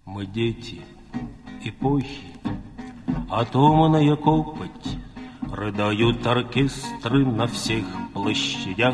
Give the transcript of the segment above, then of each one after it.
Мы дети эпохи, атомная копоть, рыдают оркестры на всех площадях.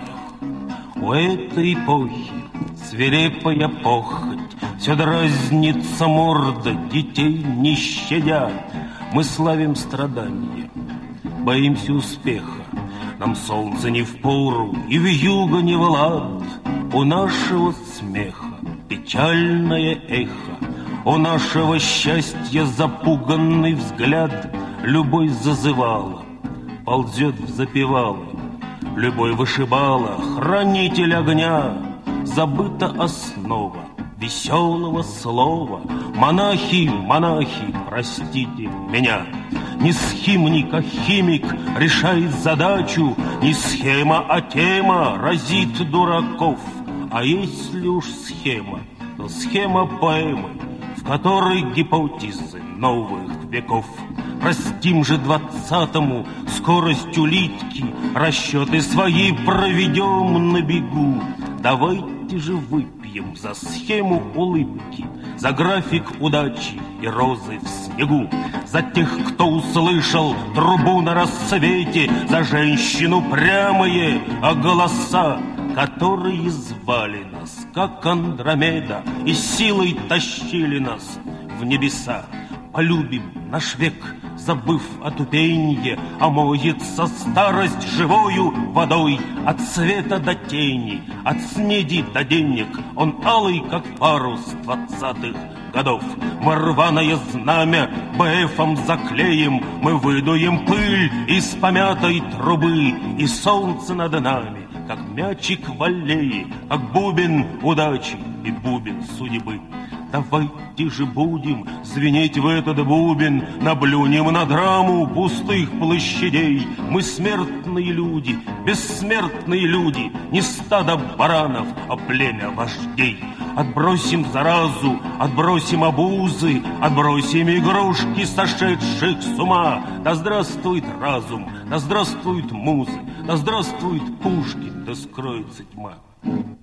У этой эпохи свирепая похоть, все дразнится морда, детей не щадя. Мы славим страдания, боимся успеха, нам солнце не впору и вьюга не в лад. У нашего смеха печальное эхо, у нашего счастья запуганный взгляд. Любой зазывала ползет в запевалы, любой вышибала хранитель огня. Забыта основа веселого слова. Монахи, монахи, простите меня. Не схимник, а химик решает задачу, не схема, а тема разит дураков. А если уж схема, то схема поэмы, в которой гипотезы новых веков. Простим же 20-му скорость улитки, расчеты свои проведем на бегу. Давайте же выпьем за схему улыбки, за график удачи и розы в снегу, за тех, кто услышал трубу на рассвете, за женщину прямые, а голоса, которые звали нас, как Андромеда, и силой тащили нас в небеса. Полюбим наш век, забыв о тупенье, омоется старость живою водой. От света до тени, от снеди до денег, он алый, как парус 20-х годов. Мы рваное знамя БФом заклеим, мы выдуем пыль из помятой трубы, и солнце над нами, как мячик в аллее, как бубен удачи и бубен судьбы. Давайте же будем звенеть в этот бубен, наблюнем на драму пустых площадей. Мы смертные люди, бессмертные люди, не стадо баранов, а племя вождей. Отбросим заразу, отбросим обузы, отбросим игрушки сошедших с ума. Да здравствует разум, да здравствуют музы, да здравствует Пушкин, да скроется тьма.